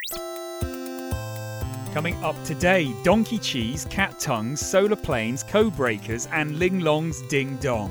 Coming up today, donkey cheese, cat tongues, solar planes, code breakers, and Ling Long's ding dong.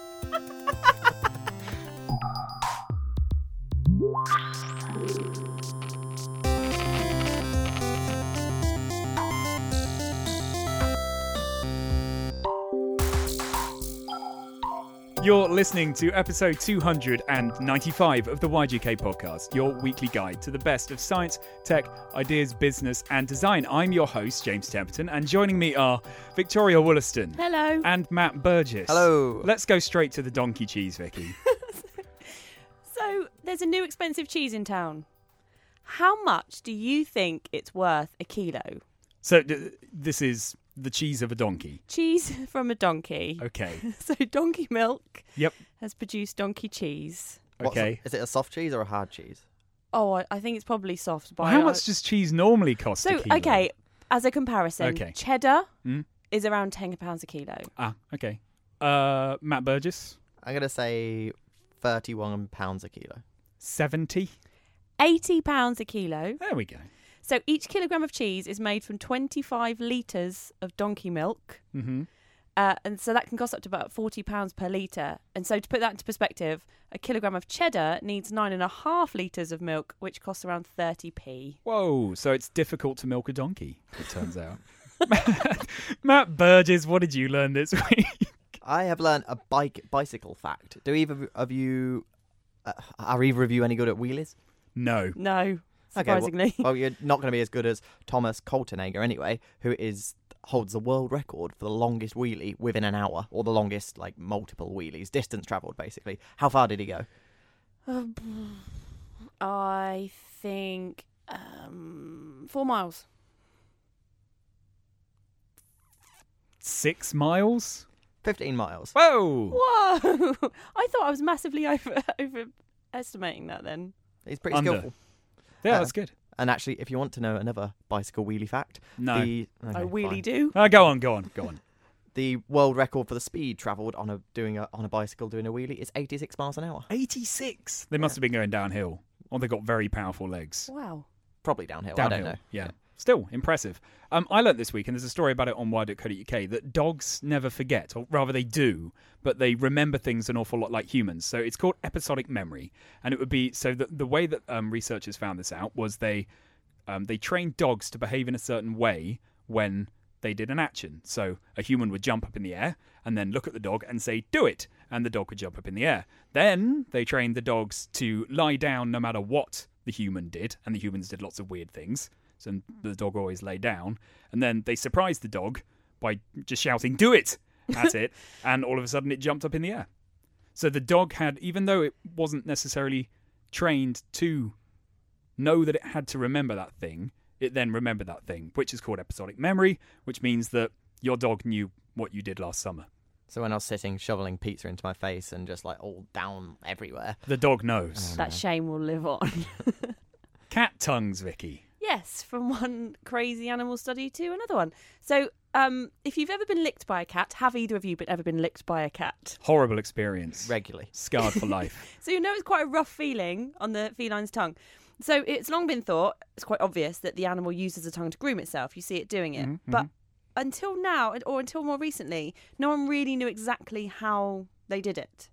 You're listening to episode 295 of the Y2K podcast, your weekly guide to the best of science, tech, ideas, business, and design. I'm your host, James Templeton, and joining me are Victoria Wollaston. Hello. And Matt Burgess. Hello. Let's go straight to the donkey cheese, Vicky. So, there's a new expensive cheese in town. How much do you think it's worth a kilo? So, this is the cheese of a donkey. Cheese from a donkey. Okay. So, donkey milk Yep. has produced donkey cheese. Okay. Is it a soft cheese or a hard cheese? Oh, I think it's probably soft. But Well, how much does cheese normally cost a So, kilo? okay, as a comparison, Okay. cheddar Mm. is around £10 a kilo. Ah, okay. Matt Burgess, I'm going to say £31 a kilo. 70. £80 a kilo. There we go. So, each kilogram of cheese is made from 25 litres of donkey milk. Mm-hmm. And so that can cost up to about £40 per litre. And so to put that into perspective, a kilogram of cheddar needs 9.5 litres of milk, which costs around 30p. Whoa, so it's difficult to milk a donkey, it turns out. Matt Burgess, what did you learn this week? I have learned a bicycle fact. Do either of you... are either of you any good at wheelies? No. No, surprisingly. Well, you're not going to be as good as Thomas Koltenegger anyway, who holds the world record for the longest wheelie within an hour, or the longest, multiple wheelies, distance travelled, basically. How far did he go? I think 4 miles. 6 miles? 15 miles. Whoa! Whoa! I thought I was massively overestimating that then. He's pretty Under. skillful. Yeah, that's good. And actually, if you want to know another bicycle wheelie fact... No. I really do. Go on. The world record for the speed travelled on a bicycle doing a wheelie is 86 miles an hour. 86? They must have been going downhill. Or they got very powerful legs. Wow. Probably downhill. Downhill, I don't know. Yeah. Still, impressive. I learnt this week, and there's a story about it on y.co.uk, that dogs never forget, or rather they do, but they remember things an awful lot like humans. So it's called episodic memory. And it would be, so the way that researchers found this out was they trained dogs to behave in a certain way when they did an action. So a human would jump up in the air and then look at the dog and say, do it. And the dog would jump up in the air. Then they trained the dogs to lie down no matter what the human did. And the humans did lots of weird things. So the dog always lay down. And then they surprised the dog by just shouting, do it, at it. And all of a sudden it jumped up in the air. So the dog had, even though it wasn't necessarily trained to know that it had to remember that thing, it then remembered that thing, which is called episodic memory, which means that your dog knew what you did last summer. So when I was sitting shoveling pizza into my face and just all down everywhere. The dog knows. That shame will live on. Cat tongues, Vicky. Yes, from one crazy animal study to another one. So, if you've ever been licked by a cat, have either of you ever been licked by a cat? Horrible experience. Regularly. Scarred for life. So you know it's quite a rough feeling on the feline's tongue. So it's long been thought, it's quite obvious, that the animal uses the tongue to groom itself. You see it doing it. Mm-hmm. But until now, or until more recently, no one really knew exactly how they did it.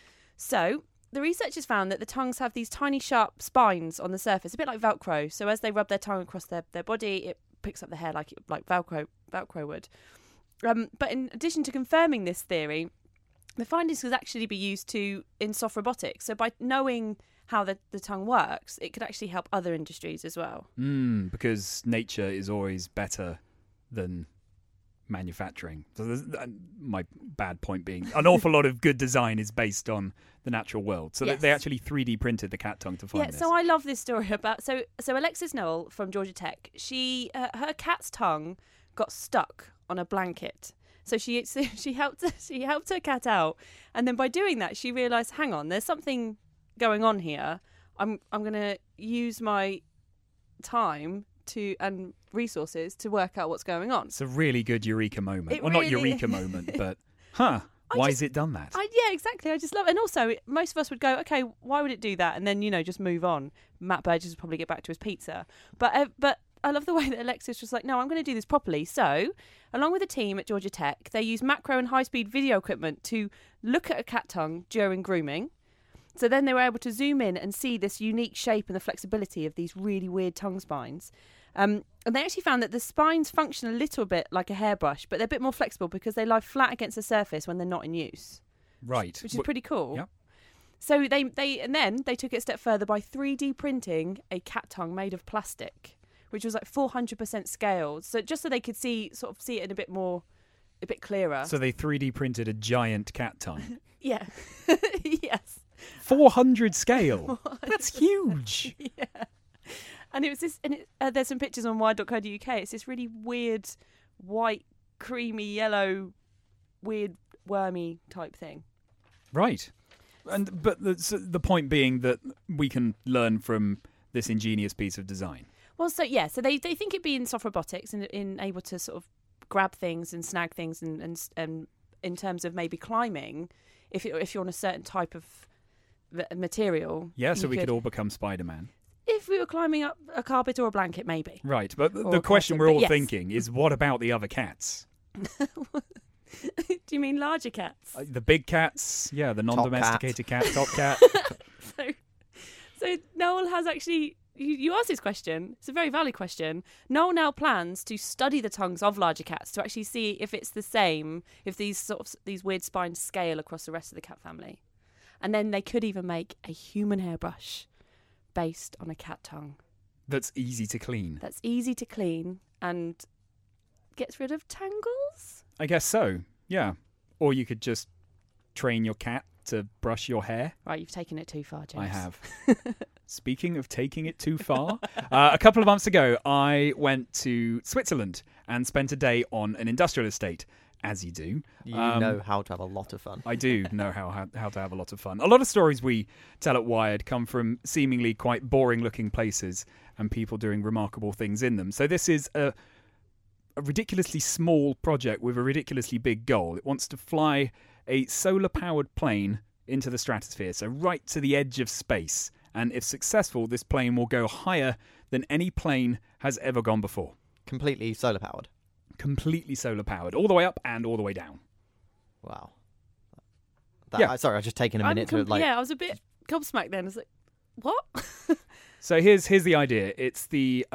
So the researchers found that the tongues have these tiny sharp spines on the surface, a bit like Velcro. So as they rub their tongue across their body, it picks up the hair like Velcro would. But in addition to confirming this theory, the findings could actually be used in soft robotics. So by knowing how the tongue works, it could actually help other industries as well. Because nature is always better than manufacturing. So my bad point being, an awful lot of good design is based on the natural world. So Yes. they actually 3D printed the cat tongue to find this. So I love this story about so Alexis Noel from Georgia Tech. She her cat's tongue got stuck on a blanket. So she helped her cat out, and then by doing that, she realised, hang on, there's something going on here. I'm going to use my time and resources to work out what's going on. It's a really good eureka moment. It Well, not really eureka moment, but I Why has it done that? Yeah, exactly. I just love it. And also, most of us would go, okay, why would it do that? And then, just move on. Matt Burgess would probably get back to his pizza. But I love the way that Alexis was like, no, I'm going to do this properly. So, along with a team at Georgia Tech, they use macro and high-speed video equipment to look at a cat tongue during grooming. So then they were able to zoom in and see this unique shape and the flexibility of these really weird tongue spines. And they actually found that the spines function a little bit like a hairbrush, but they're a bit more flexible because they lie flat against the surface when they're not in use. Right. Which is pretty cool. Yep. So they took it a step further by 3D printing a cat tongue made of plastic, which was like 400% scaled. So just so they could see it in a bit clearer. So they 3D printed a giant cat tongue. Yeah. Yes. 400 scale. That's huge. Yeah. And it was this, and there's some pictures on wired.co.uk. It's this really weird, white, creamy, yellow, weird, wormy type thing. Right. But the point being that we can learn from this ingenious piece of design. Well, so they think it'd be in soft robotics and in able to sort of grab things and snag things and in terms of maybe climbing, if you're on a certain type of material. Yeah, so we could all become Spider-Man. If we were climbing up a carpet or a blanket, maybe. Right, but the question we're all thinking is, what about the other cats? Do you mean larger cats? The big cats, yeah, the non-domesticated cat, top cat. So Noel has actually... You asked this question. It's a very valid question. Noel now plans to study the tongues of larger cats to actually see if it's the same, if these weird spines scale across the rest of the cat family. And then they could even make a human hairbrush based on a cat tongue. That's easy to clean. That's easy to clean and gets rid of tangles? I guess so, yeah. Or you could just train your cat to brush your hair. Right, you've taken it too far, James. I have. Speaking of taking it too far, a couple of months ago, I went to Switzerland and spent a day on an industrial estate. As you do. You know how to have a lot of fun. I do know how to have a lot of fun. A lot of stories we tell at Wired come from seemingly quite boring-looking places and people doing remarkable things in them. So this is a ridiculously small project with a ridiculously big goal. It wants to fly a solar-powered plane into the stratosphere, so right to the edge of space. And if successful, this plane will go higher than any plane has ever gone before. Completely solar-powered. Completely solar powered, all the way up and all the way down. Wow. Sorry, I was just taking a minute to Yeah, I was a bit gobsmacked then. I was like, what? So here's the idea. It's the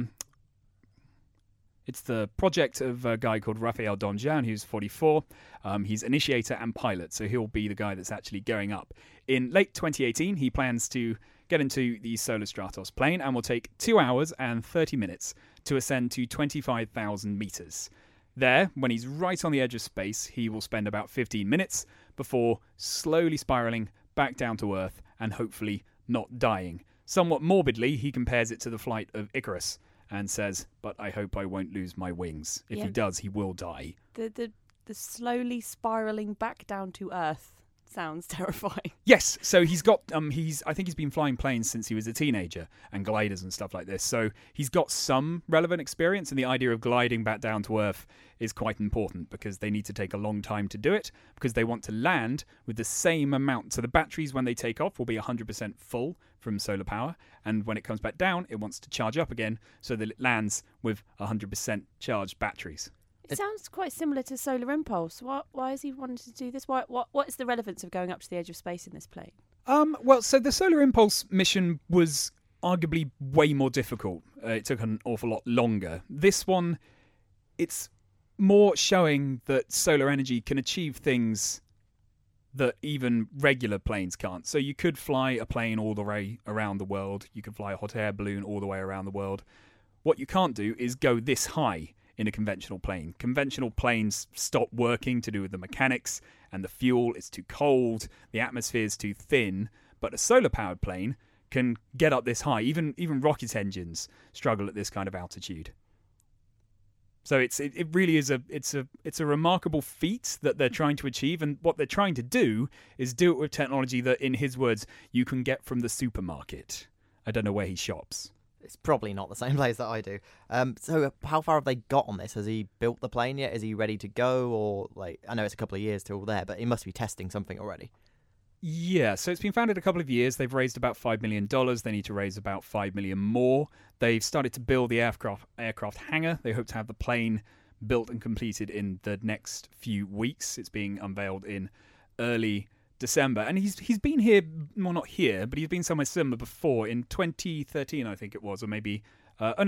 project of a guy called Raphael Donjan, who's 44. He's initiator and pilot, so he'll be the guy that's actually going up. In late 2018, he plans to get into the Solar Stratos plane and will take 2 hours and 30 minutes to ascend to 25,000 meters. There, when he's right on the edge of space, he will spend about 15 minutes before slowly spiraling back down to Earth and hopefully not dying. Somewhat morbidly, he compares it to the flight of Icarus and says, but I hope I won't lose my wings. If he does, he will die. The slowly spiraling back down to Earth sounds terrifying. Yes, so he's got I think he's been flying planes since he was a teenager and gliders and stuff like this. So he's got some relevant experience, and the idea of gliding back down to Earth is quite important because they need to take a long time to do it because they want to land with the same amount. So the batteries when they take off will be 100% full from solar power, and when it comes back down, it wants to charge up again so that it lands with 100% charged batteries. It sounds quite similar to Solar Impulse. Why has he wanted to do this? What is the relevance of going up to the edge of space in this plane? Well, so the Solar Impulse mission was arguably way more difficult. It took an awful lot longer. This one, it's more showing that solar energy can achieve things that even regular planes can't. So you could fly a plane all the way around the world. You could fly a hot air balloon all the way around the world. What you can't do is go this high in a conventional plane. Conventional planes stop working to do with the mechanics and the fuel. It's too cold, the atmosphere is too thin. But a solar-powered plane can get up this high. Even rocket engines struggle at this kind of altitude. So it really is it's a remarkable feat that they're trying to achieve, and what they're trying to do is do it with technology that, in his words, you can get from the supermarket. I don't know where he shops. It's probably not the same place that I do. So how far have they got on this? Has he built the plane yet? Is he ready to go? Or, like, I know it's a couple of years till there, but he must be testing something already. Yeah, so it's been founded a couple of years. They've raised about $5 million. They need to raise about $5 million more. They've started to build the aircraft hangar. They hope to have the plane built and completed in the next few weeks. It's being unveiled in early December. And he's been here, well, not here, but he's been somewhere similar before. In 2013, I think it was, or maybe... in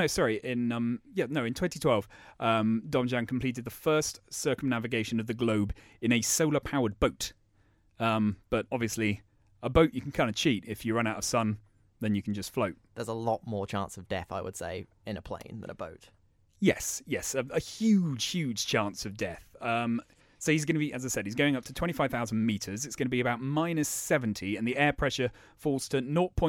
2012, Domjan completed the first circumnavigation of the globe in a solar-powered boat. But obviously, a boat you can kind of cheat. If you run out of sun, then you can just float. There's a lot more chance of death, I would say, in a plane than a boat. Yes, a huge chance of death. So he's going to be, as I said, he's going up to 25,000 meters. It's going to be about minus 70, and the air pressure falls to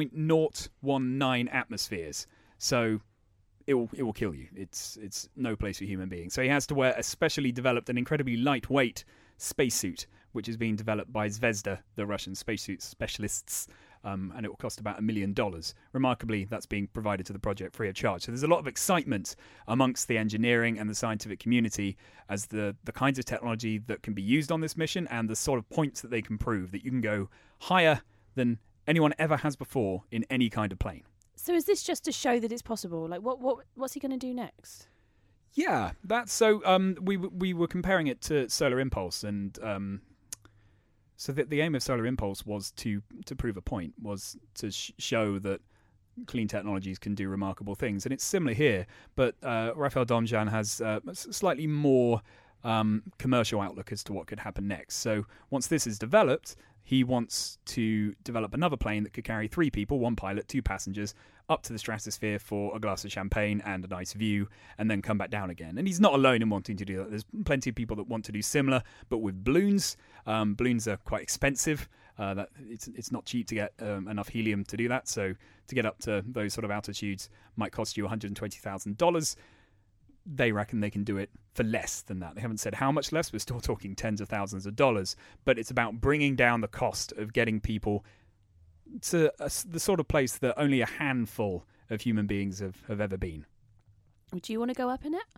0.019 atmospheres. So it will kill you. It's no place for human beings. So he has to wear a specially developed and incredibly lightweight spacesuit, which is being developed by Zvezda, the Russian spacesuit specialists, and it will cost about $1 million. Remarkably, that's being provided to the project free of charge. So there's a lot of excitement amongst the engineering and the scientific community as the kinds of technology that can be used on this mission and the sort of points that they can prove that you can go higher than anyone ever has before in any kind of plane. So is this just to show that it's possible? Like, what's he going to do next? Yeah, that's so. We were comparing it to Solar Impulse, and so the aim of Solar Impulse was to prove a point, was to show that clean technologies can do remarkable things, and it's similar here. But Rafael Domjan has a slightly more commercial outlook as to what could happen next. So once this is developed, he wants to develop another plane that could carry 3 people, 1 pilot, 2 passengers, up to the stratosphere for a glass of champagne and a nice view, and then come back down again. And he's not alone in wanting to do that. There's plenty of people that want to do similar, but with balloons. Balloons are quite expensive. That it's not cheap to get enough helium to do that. So to get up to those sort of altitudes might cost you $120,000. They reckon they can do it for less than that. They haven't said how much less. We're still talking tens of thousands of dollars. But it's about bringing down the cost of getting people to the sort of place that only a handful of human beings have ever been. Would you want to go up in it?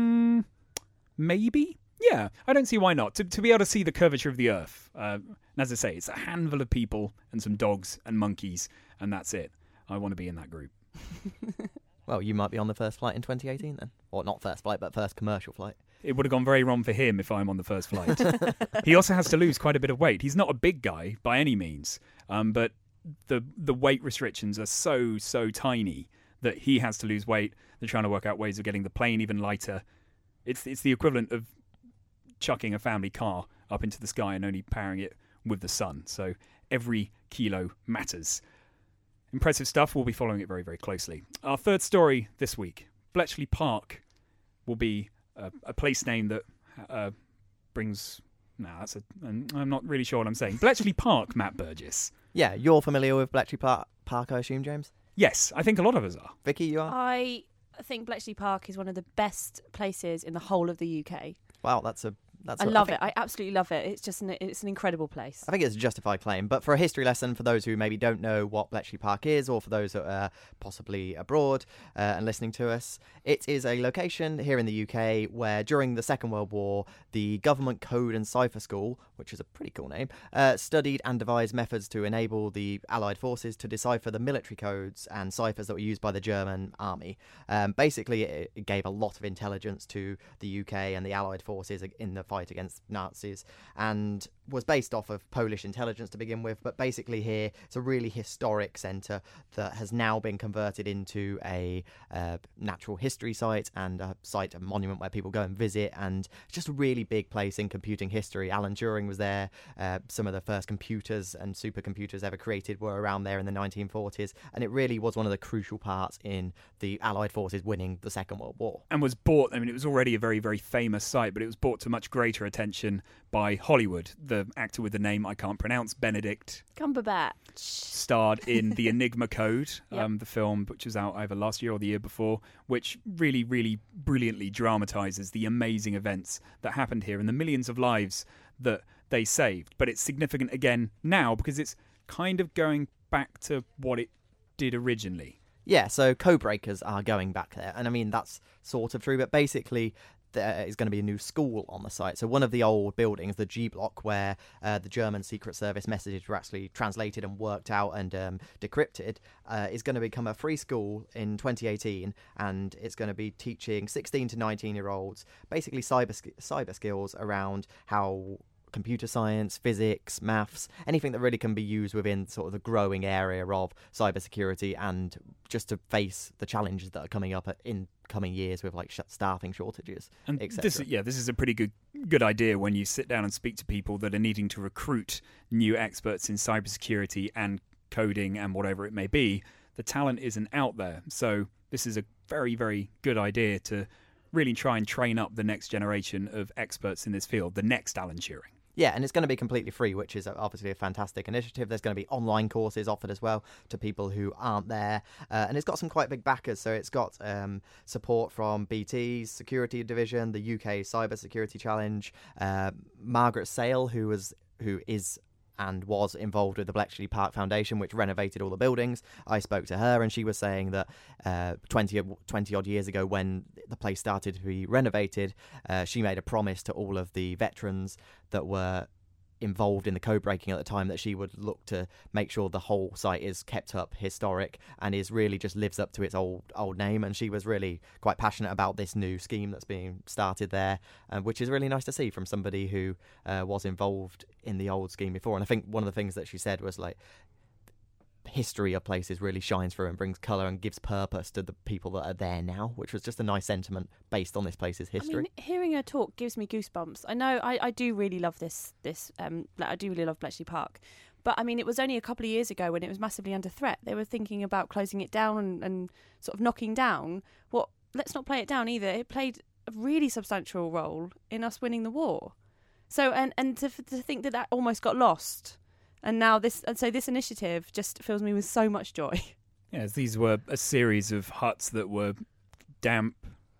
Maybe. Yeah, I don't see why not. To be able to see the curvature of the Earth. And as I say, it's a handful of people and some dogs and monkeys, and that's it. I want to be in that group. Well, you might be on the first flight in 2018 then. Or not first flight, but first commercial flight. It would have gone very wrong for him if I'm on the first flight. He also has to lose quite a bit of weight. He's not a big guy by any means, but the weight restrictions are so tiny that he has to lose weight. They're trying to work out ways of getting the plane even lighter. It's the equivalent of chucking a family car up into the sky and only powering it with the sun. So every kilo matters. Impressive stuff. We'll be following it very, very closely. Our third story this week, Bletchley Park, will be a place name that brings... I'm not really sure what I'm saying. Bletchley Park, Matt Burgess. Yeah, you're familiar with Bletchley Park, I assume, James? Yes, I think a lot of us are. Vicky, you are? I think Bletchley Park is one of the best places in the whole of the UK. Wow, I love it. I absolutely love it. It's just it's an incredible place. I think it's a justified claim. But for a history lesson, for those who maybe don't know what Bletchley Park is, or for those that are possibly abroad and listening to us, it is a location here in the UK where during the Second World War, the Government Code and Cipher School, which is a pretty cool name, studied and devised methods to enable the Allied forces to decipher the military codes and ciphers that were used by the German army. Basically, it gave a lot of intelligence to the UK and the Allied forces in the fight against Nazis, and was based off of Polish intelligence to begin with. But basically here, it's a really historic centre that has now been converted into a natural history site and a monument where people go and visit, and it's just a really big place in computing history. Alan Turing was there. Some of the first computers and supercomputers ever created were around there in the 1940s, and it really was one of the crucial parts in the Allied forces winning the Second World War. And was bought, it was already a very, very famous site, but it was brought to much greater attention by Hollywood. The actor with the name I can't pronounce, Benedict Cumberbatch, starred in The Enigma Code, Yep. the film which was out either last year or the year before, which really, really brilliantly dramatises the amazing events that happened here and the millions of lives that they saved. But it's significant again now because it's kind of going back to what it did originally. Yeah, so Codebreakers are going back there. And I mean, that's sort of true, but basically there is going to be a new school on the site. So one of the old buildings, the G Block, where the German Secret Service messages were actually translated and worked out and decrypted, is going to become a free school in 2018, and it's going to be teaching 16 to 19-year-olds basically cyber skills around how computer science, physics, maths, anything that really can be used within sort of the growing area of cybersecurity, and just to face the challenges that are coming up in coming years with like staffing shortages, and etc. this is a pretty good idea when you sit down and speak to people that are needing to recruit new experts in cybersecurity and coding and whatever it may be. The talent isn't out there, so this is a very, very good idea to really try and train up the next generation of experts in this field, the next Alan Turing. Yeah, and it's going to be completely free, which is obviously a fantastic initiative. There's going to be online courses offered as well to people who aren't there. And it's got some quite big backers. So it's got support from BT's security division, the UK Cyber Security Challenge, Margaret Sale, who is and was involved with the Bletchley Park Foundation, which renovated all the buildings. I spoke to her, and she was saying that 20-odd years ago, when the place started to be renovated, she made a promise to all of the veterans that were involved in the code breaking at the time that she would look to make sure the whole site is kept up historic and is really just lives up to its old name. And she was really quite passionate about this new scheme that's being started there, which is really nice to see from somebody who was involved in the old scheme before. And I think one of the things that she said was like, history of places really shines through and brings colour and gives purpose to the people that are there now, which was just a nice sentiment based on this place's history. I mean, hearing her talk gives me goosebumps. I know I do really love this I do really love Bletchley Park, but I mean, it was only a couple of years ago when it was massively under threat. They were thinking about closing it down and sort of knocking down. Let's not play it down either. It played a really substantial role in us winning the war. So and to think that almost got lost. And now this initiative just fills me with so much joy. Yes, these were a series of huts that were damp,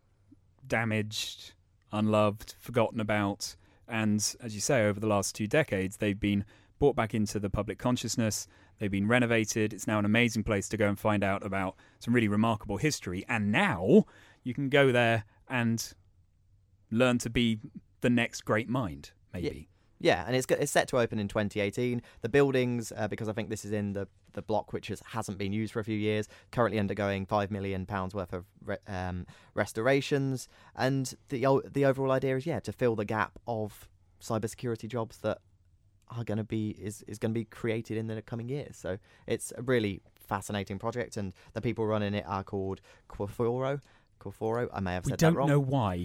damaged, unloved, forgotten about. And as you say, over the last 2 decades, they've been brought back into the public consciousness. They've been renovated. It's now an amazing place to go and find out about some really remarkable history. And now you can go there and learn to be the next great mind, maybe. Yeah, and it's set to open in 2018. The buildings, because I think this is in the block which hasn't been used for a few years, currently undergoing £5 million worth of restorations. And the overall idea is, to fill the gap of cybersecurity jobs that are going to be is going to be created in the coming years. So it's a really fascinating project, and the people running it are called Quaforo. I may have said that wrong. We don't know why.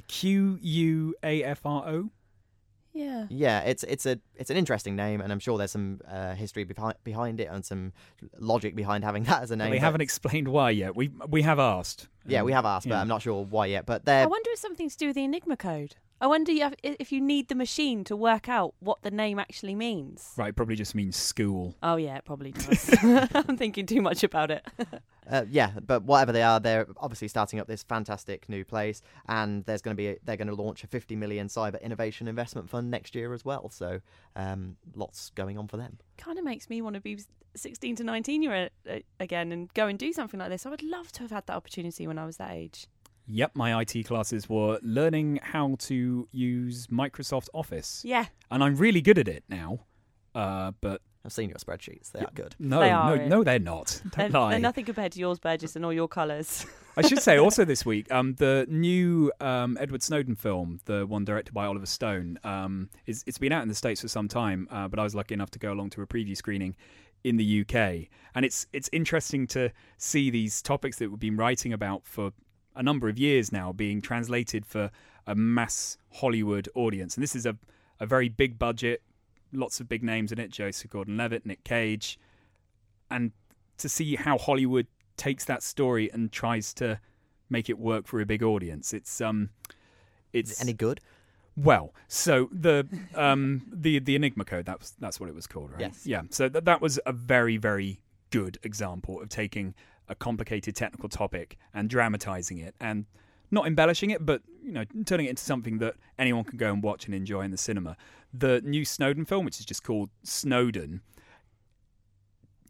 Quafro? Yeah, it's an interesting name, and I'm sure there's some history behind it and some logic behind having that as a name. They haven't explained why yet. We have asked. Yeah, we have asked, but I'm not sure why yet. But I wonder if it's something to do with the Enigma code. I wonder if you need the machine to work out what the name actually means. Right, probably just means school. Oh yeah, it probably does. I'm thinking too much about it. But whatever they are, they're obviously starting up this fantastic new place, and they're going to launch a 50 million cyber innovation investment fund next year as well. So lots going on for them. Kind of makes me want to be 16 to 19 year again and go and do something like this. I would love to have had that opportunity when I was that age. Yep, my IT classes were learning how to use Microsoft Office. Yeah. And I'm really good at it now, but... I've seen your spreadsheets. They are good. No, they're not. Don't lie. They're nothing compared to yours, Burgess, and all your colours. I should say also this week, the new Edward Snowden film, the one directed by Oliver Stone, it's been out in the States for some time, but I was lucky enough to go along to a preview screening in the UK. And it's interesting to see these topics that we've been writing about for a number of years now being translated for a mass Hollywood audience. And this is a very big budget, lots of big names in it, Joseph Gordon-Levitt, Nick Cage. And to see how Hollywood takes that story and tries to make it work for a big audience. It's any good? Well, so the Enigma code, that's what it was called, right? Yes. Yeah. So that was a very, very good example of taking a complicated technical topic and dramatizing it and not embellishing it, but turning it into something that anyone can go and watch and enjoy in the cinema. The new Snowden film, which is just called Snowden,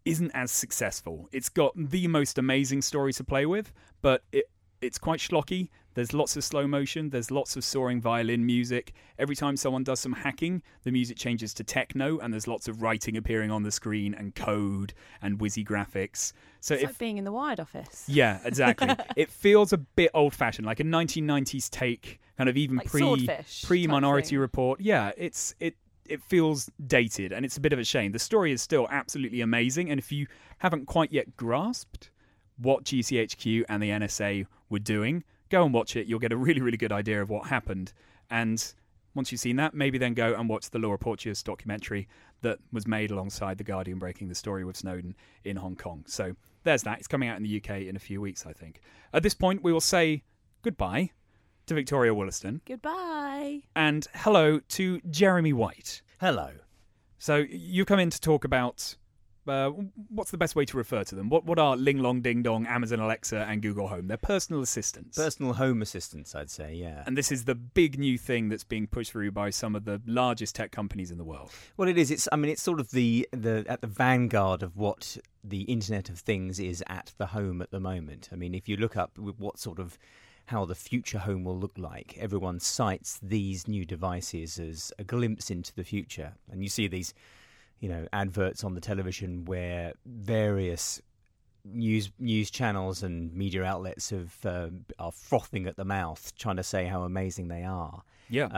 isn't as successful. It's got the most amazing stories to play with, but it's quite schlocky. There's lots of slow motion. There's lots of soaring violin music. Every time someone does some hacking, the music changes to techno, and there's lots of writing appearing on the screen and code and whizzy graphics. So It's like being in the Wired office. yeah, exactly. It feels a bit old-fashioned, like a 1990s take, kind of even Like Swordfish pre type Minority thing. Report. Yeah, it feels dated, and it's a bit of a shame. The story is still absolutely amazing, and if you haven't quite yet grasped what GCHQ and the NSA were doing, go and watch it. You'll get a really, really good idea of what happened. And once you've seen that, maybe then go and watch the Laura Porteous documentary that was made alongside The Guardian breaking the story with Snowden in Hong Kong. So there's that. It's coming out in the UK in a few weeks, I think. At this point, we will say goodbye to Victoria Wollaston Goodbye. and hello to Jeremy White. Hello. So you've come in to talk about what's the best way to refer to them? What are Ling Long Ding Dong, Amazon Alexa, and Google Home? They're personal assistants. Personal home assistants, I'd say, yeah. And this is the big new thing that's being pushed through by some of the largest tech companies in the world. Well, it is. It's sort of the at the vanguard of what the Internet of Things is at the home at the moment. I mean, if you look up what sort of how the future home will look like, everyone cites these new devices as a glimpse into the future. And you see these, adverts on the television where various news channels and media outlets are frothing at the mouth, trying to say how amazing they are. Yeah.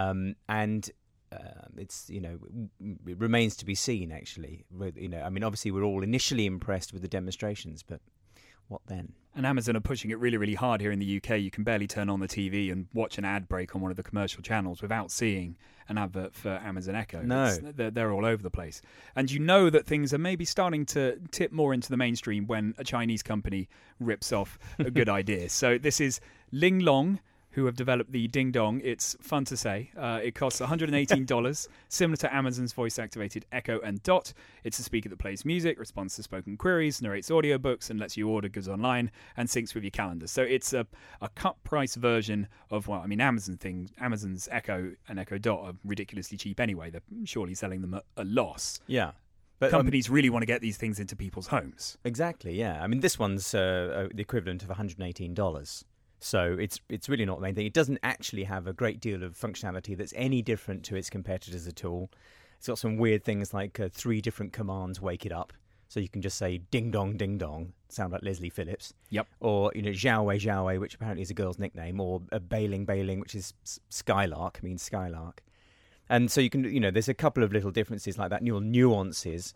It's it remains to be seen. Actually, obviously we're all initially impressed with the demonstrations, but what then? And Amazon are pushing it really, really hard here in the UK. You can barely turn on the TV and watch an ad break on one of the commercial channels without seeing an advert for Amazon Echo. No. They're all over the place. And you know that things are maybe starting to tip more into the mainstream when a Chinese company rips off a good idea. So this is Ling Long, who have developed the Ding Dong. It's fun to say. It costs $118, similar to Amazon's voice-activated Echo and Dot. It's a speaker that plays music, responds to spoken queries, narrates audiobooks, and lets you order goods online and syncs with your calendar. So it's a cut-price version of, Amazon's Echo and Echo Dot are ridiculously cheap anyway. They're surely selling them at a loss. Yeah. But companies really want to get these things into people's homes. Exactly, yeah. I mean, this one's the equivalent of $118. So it's really not the main thing. It doesn't actually have a great deal of functionality that's any different to its competitors at all. It's got some weird things like 3 different commands, wake it up. So you can just say ding dong, sound like Leslie Phillips. Yep. Or, Xiaowei, which apparently is a girl's nickname. Or Bailing, which is Skylark, means Skylark. And so you can, there's a couple of little differences like that, nuances.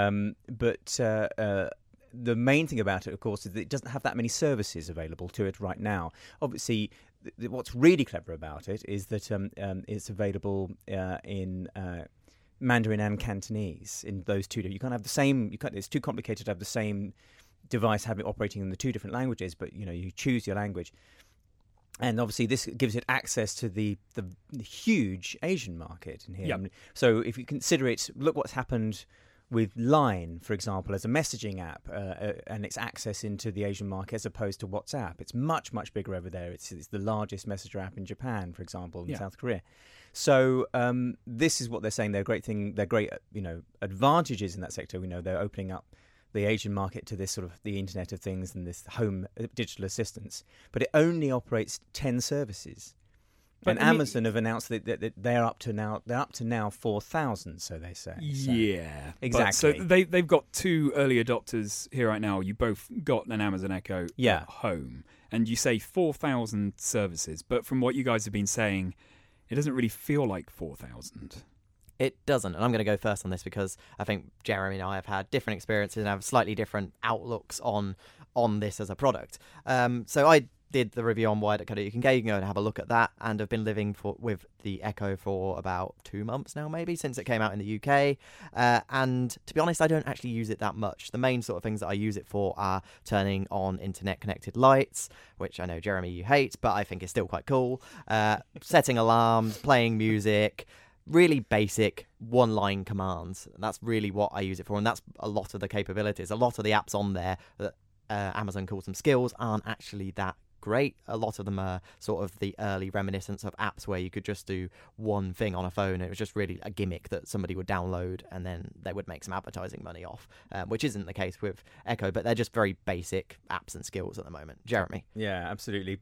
But the main thing about it, of course, is that it doesn't have that many services available to it right now. Obviously, what's really clever about it is that it's available in Mandarin and Cantonese. In those two, you can't have the same. It's too complicated to have the same device operating in the 2 different languages. But you choose your language, and obviously this gives it access to the huge Asian market in here. Yep. So if you consider it, look what's happened with Line, for example, as a messaging app and its access into the Asian market as opposed to WhatsApp. It's much, much bigger over there. It's the largest messenger app in Japan, for example, in South Korea. So this is what they're saying. They're great advantages in that sector. They're opening up the Asian market to this sort of the Internet of Things and this home digital assistance. But it only operates 10 services. But and Amazon have announced that they're up to now 4,000, so they say. So, yeah, exactly. So they've got 2 early adopters here right now. You both got an Amazon Echo at home, and you say 4,000 services. But from what you guys have been saying, it doesn't really feel like 4,000. It doesn't, and I'm going to go first on this because I think Jeremy and I have had different experiences and have slightly different outlooks on this as a product. So I did the review on Wired.co.uk. You can go and have a look at that, and have been living with the Echo for about 2 months now, maybe, since it came out in the UK. And to be honest, I don't actually use it that much. The main sort of things that I use it for are turning on internet-connected lights, which I know, Jeremy, you hate, but I think is still quite cool. Setting alarms, playing music, really basic one-line commands. That's really what I use it for, and that's a lot of the capabilities. A lot of the apps on there that Amazon calls them skills aren't actually that great. A lot of them are sort of the early reminiscence of apps where you could just do one thing on a phone. It was just really a gimmick that somebody would download and then they would make some advertising money off, which isn't the case with Echo, but they're just very basic apps and skills at the moment. Jeremy? Yeah, absolutely.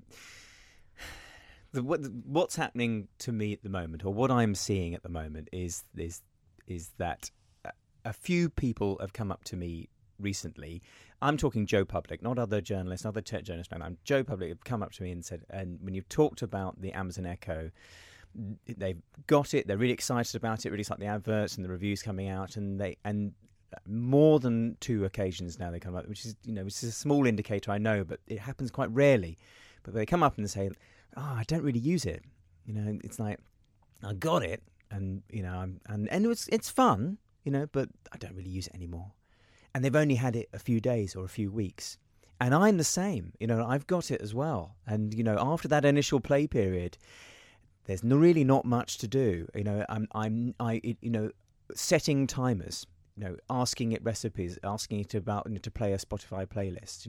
What's happening to me at the moment, or what I'm seeing at the moment, is that a few people have come up to me recently. I'm talking Joe Public, not other journalists, other tech journalists. No, Joe Public have come up to me and said, and when you've talked about the Amazon Echo, they've got it, they're really excited about it, really like the adverts and the reviews coming out, and more than 2 occasions now they come up, which is a small indicator, I know, but it happens quite rarely. But they come up and say, I don't really use it. It's like, I got it, and it's fun, but I don't really use it anymore. And they've only had it a few days or a few weeks. And I'm the same. I've got it as well. And, after that initial play period, there's really not much to do. Setting timers, asking it recipes, asking it about to play a Spotify playlist,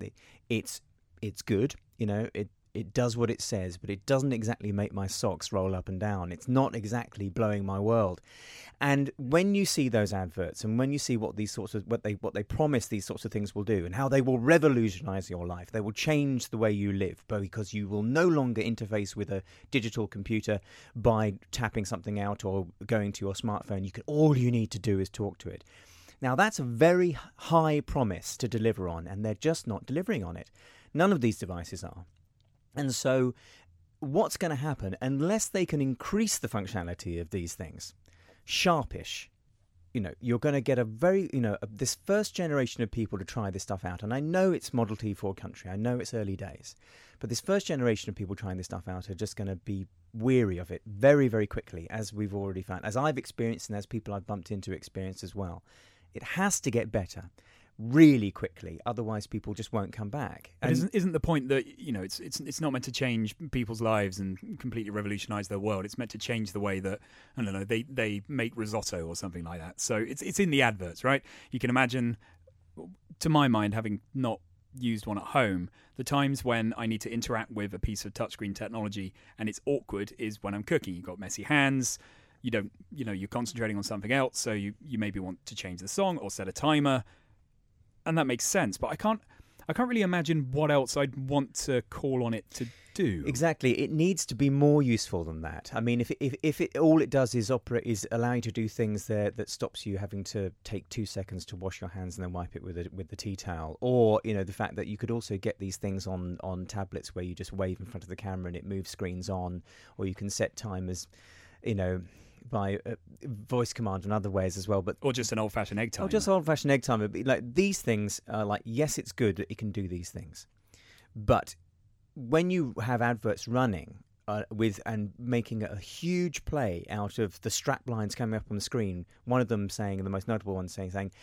it's good, it does what it says, but it doesn't exactly make my socks roll up and down. It's not exactly blowing my world. And when you see those adverts, and when you see what they promise these sorts of things will do, and how they will revolutionize your life, they will change the way you live, because you will no longer interface with a digital computer by tapping something out or going to your smartphone. All you need to do is talk to it. Now, that's a very high promise to deliver on, and they're just not delivering on it. None of these devices are. And so what's going to happen, unless they can increase the functionality of these things, sharpish, you're going to get a very, this first generation of people to try this stuff out. And I know it's Model T Ford country. I know it's early days. But this first generation of people trying this stuff out are just going to be weary of it very, very quickly, as we've already found, as I've experienced and as people I've bumped into experience as well. It has to get better really quickly, otherwise people just won't come back. But isn't the point that it's not meant to change people's lives and completely revolutionise their world? It's meant to change the way that, I don't know, they make risotto or something like that. So it's in the adverts, right? You can imagine, to my mind, having not used one at home, the times when I need to interact with a piece of touchscreen technology and it's awkward is when I'm cooking. You've got messy hands. You're concentrating on something else, so you maybe want to change the song or set a timer. And that makes sense, but I can't really imagine what else I'd want to call on it to do. Exactly, it needs to be more useful than that. I mean, if it all it does is allow you to do things there that stops you having to take 2 seconds to wash your hands and then wipe it with the tea towel, or the fact that you could also get these things on tablets where you just wave in front of the camera and it moves screens on, or you can set timers, by voice command and other ways as well, or just an old-fashioned egg timer. Or just old-fashioned egg timer. Like, these things are like, yes, it's good that it can do these things, but when you have adverts running and making a huge play out of the strap lines coming up on the screen, one of them saying, the most notable one saying,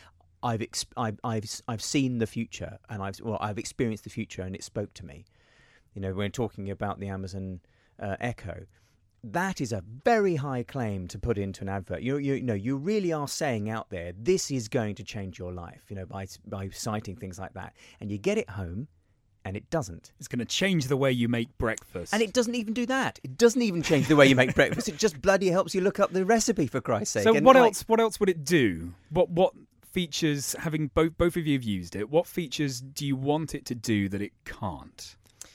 I've seen the future and I've experienced the future and it spoke to me. We're talking about the Amazon Echo. That is a very high claim to put into an advert. You really are saying out there, this is going to change your life, by citing things like that. And you get it home, and it doesn't. It's going to change the way you make breakfast. And it doesn't even do that. It doesn't even change the way you make breakfast. It just bloody helps you look up the recipe, for Christ's sake. So what else would it do? What features, having both of you have used it, what features do you want it to do that it can't?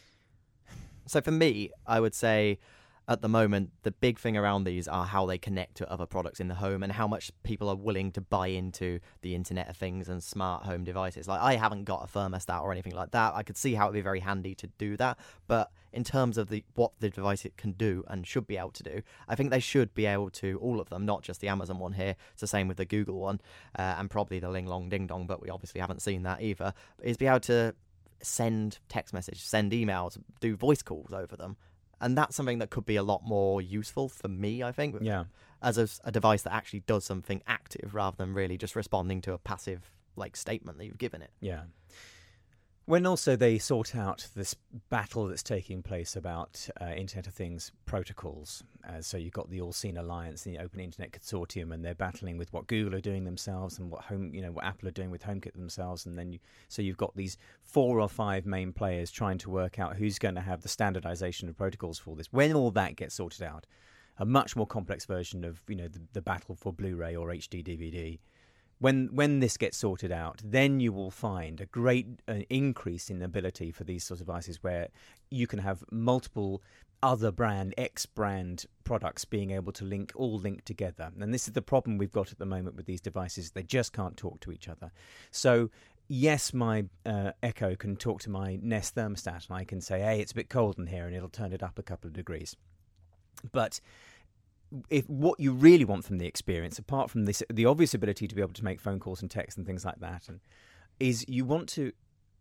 So for me, I would say, at the moment, the big thing around these are how they connect to other products in the home and how much people are willing to buy into the Internet of Things and smart home devices. Like, I haven't got a thermostat or anything like that. I could see how it'd be very handy to do that. But in terms of what the device it can do and should be able to do, I think they should be able to, all of them, not just the Amazon one here. It's the same with the Google one and probably the Ling Long Ding Dong, but we obviously haven't seen that either, is be able to send text messages, send emails, do voice calls over them. And that's something that could be a lot more useful for me, I think, as a device that actually does something active rather than really just responding to a passive statement that you've given it. Yeah. When also they sort out this battle that's taking place about Internet of Things protocols, so you've got the All-Seen Alliance and the Open Internet Consortium, and they're battling with what Google are doing themselves and what Apple are doing with HomeKit themselves, and then you've got these 4 or 5 main players trying to work out who's going to have the standardization of protocols for this. When all that gets sorted out, a much more complex version of the battle for Blu-ray or HD DVD. When this gets sorted out, then you will find a great increase in ability for these sorts of devices where you can have multiple other X-brand products being able to link together. And this is the problem we've got at the moment with these devices. They just can't talk to each other. So, yes, my Echo can talk to my Nest thermostat, and I can say, hey, it's a bit cold in here, and it'll turn it up a couple of degrees. But if what you really want from the experience, apart from the obvious ability to be able to make phone calls and text and things like that, is you want it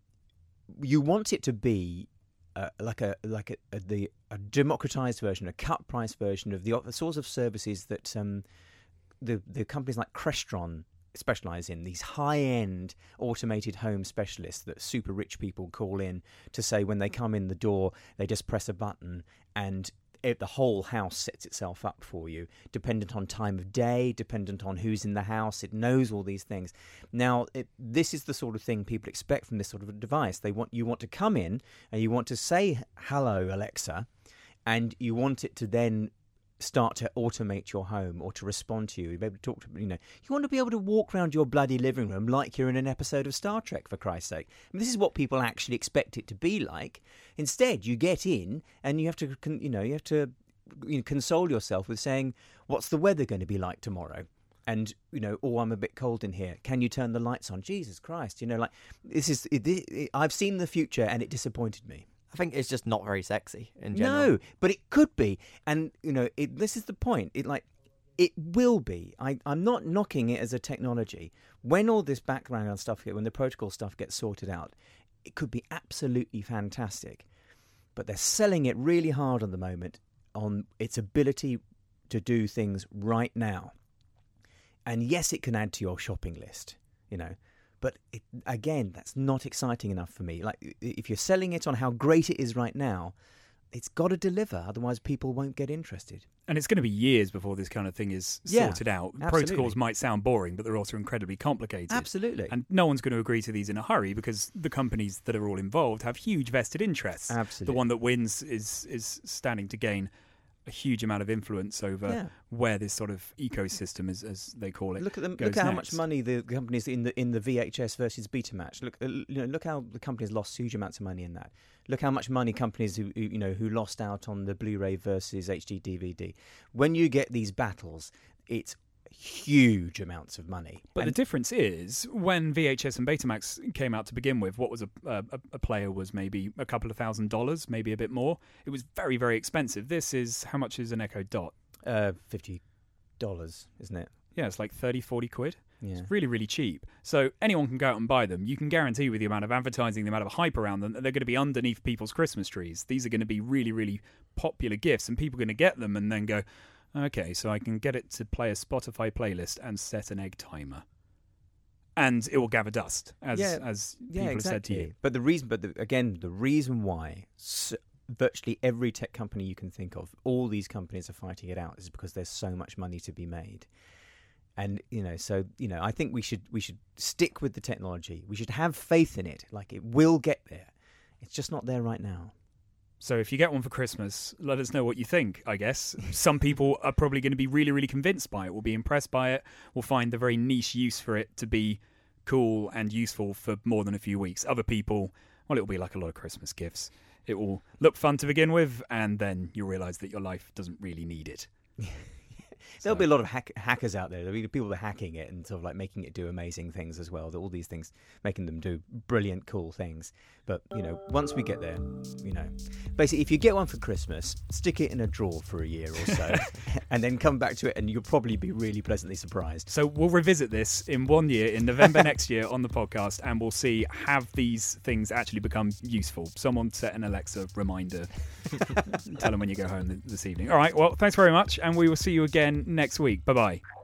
to be a democratized version, a cut price version of the sorts of services that the companies like Crestron specialize in, these high-end automated home specialists that super rich people call in to say when they come in the door, they just press a button and the whole house sets itself up for you, dependent on time of day, dependent on who's in the house. It knows all these things. Now, this is the sort of thing people expect from this sort of a device. You want to come in and you want to say, hello, Alexa, and you want it to then start to automate your home or to respond to you. Be able to talk to, you want to be able to walk around your bloody living room like you're in an episode of Star Trek, for Christ's sake. I mean, this is what people actually expect it to be like. Instead, you get in and you have to console yourself with saying, what's the weather going to be like tomorrow? And, oh, I'm a bit cold in here. Can you turn the lights on? Jesus Christ. I've seen the future and it disappointed me. I think it's just not very sexy in general. No, but it could be. And, this is the point. It will be. I'm not knocking it as a technology. When all this background stuff, when the protocol stuff gets sorted out, it could be absolutely fantastic. But they're selling it really hard at the moment on its ability to do things right now. And yes, it can add to your shopping list, But again, that's not exciting enough for me. Like, if you're selling it on how great it is right now, it's got to deliver. Otherwise, people won't get interested. And it's going to be years before this kind of thing is sorted out. Absolutely. Protocols might sound boring, but they're also incredibly complicated. Absolutely. And no one's going to agree to these in a hurry because the companies that are all involved have huge vested interests. Absolutely. The one that wins is standing to gain a huge amount of influence over where this sort of ecosystem, as they call it, Look at them. goes Look at how next. much money the companies in the VHS versus beta match. Look how the companies lost huge amounts of money in that. Look how much money companies who lost out on the Blu-ray versus HD DVD. When you get these battles, it's huge amounts of money. But the difference is, when VHS and Betamax came out to begin with, what was a player was maybe a couple of $1,000s, maybe a bit more. It was very, very expensive. This is, how much is an Echo Dot? $50, isn't it? Yeah, it's like 30, 40 quid. Yeah. It's really, really cheap. So anyone can go out and buy them. You can guarantee with the amount of advertising, the amount of hype around them, that they're going to be underneath people's Christmas trees. These are going to be really, really popular gifts, and people are going to get them and then go, okay, so I can get it to play a Spotify playlist and set an egg timer. And it will gather dust, as people have said to you. But the reason why virtually every tech company you can think of, all these companies are fighting it out, is because there's so much money to be made. And, I think we should stick with the technology. We should have faith in it. Like, it will get there. It's just not there right now. So if you get one for Christmas, let us know what you think, I guess. Some people are probably going to be really, really convinced by it, will be impressed by it, will find the very niche use for it to be cool and useful for more than a few weeks. Other people, well, it'll be like a lot of Christmas gifts. It will look fun to begin with, and then you'll realise that your life doesn't really need it. There'll be a lot of hackers out there. There'll be people that are hacking it and sort of like making it do amazing things as well. All these things, making them do brilliant, cool things. But, once we get there, basically, if you get one for Christmas, stick it in a drawer for a year or so, and then come back to it, and you'll probably be really pleasantly surprised. So we'll revisit this in 1 year, in November next year on the podcast, and we'll see, have these things actually become useful? Someone set an Alexa reminder. Tell them when you go home this evening. All right, well, thanks very much, and we will see you again next week. Bye-bye.